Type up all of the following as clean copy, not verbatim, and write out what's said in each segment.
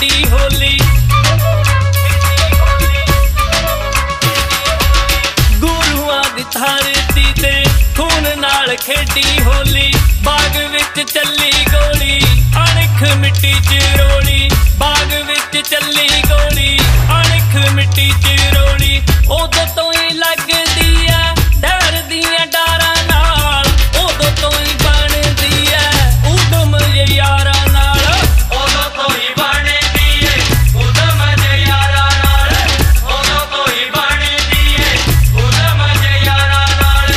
खेडी होली। गुरुआं दी धरती ते खून नाल खेडी होली। बाग विच चली गोली अणख मिट्टी च रोली। बाग विच चली गोली अणख मिट्टी च रोली। उदों तो ही लगदी है डर दियां डारां नाल। उदों तो ही बनदी है उदम यारां नाल। उदों तो ही बनदी है उदम यारां नाल। उदों तो ही बनदी है उदम यारां नाल।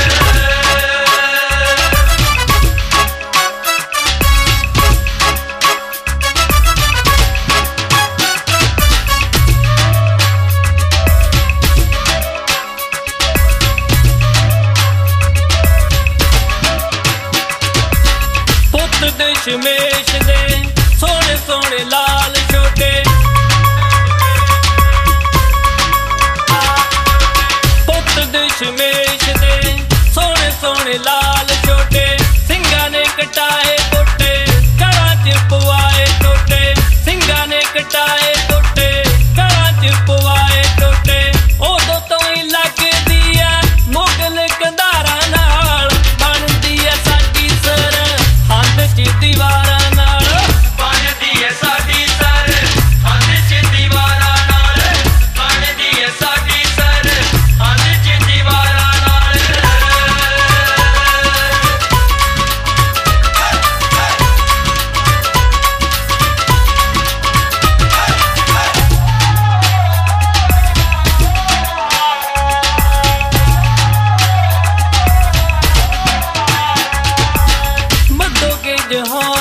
दशमेश दे सोने सोने लाल छोटे। पुत दशमेश दे सोने सोने लाल छोटे। सिंगा ने कटाए टोटे घरां च पवाए टोटे। सिंगा ने कटाए टोटे घरां च पवाए टोटे। उदों तो ही लगदी है मुगल कंधारां नाल। बनदी है साडी सरहद च दीवारां नाल। बनदी है साडी सरहद च दीवारां नाल। बनदी है साडी सरहद च दीवारां नाल। मदों के जहां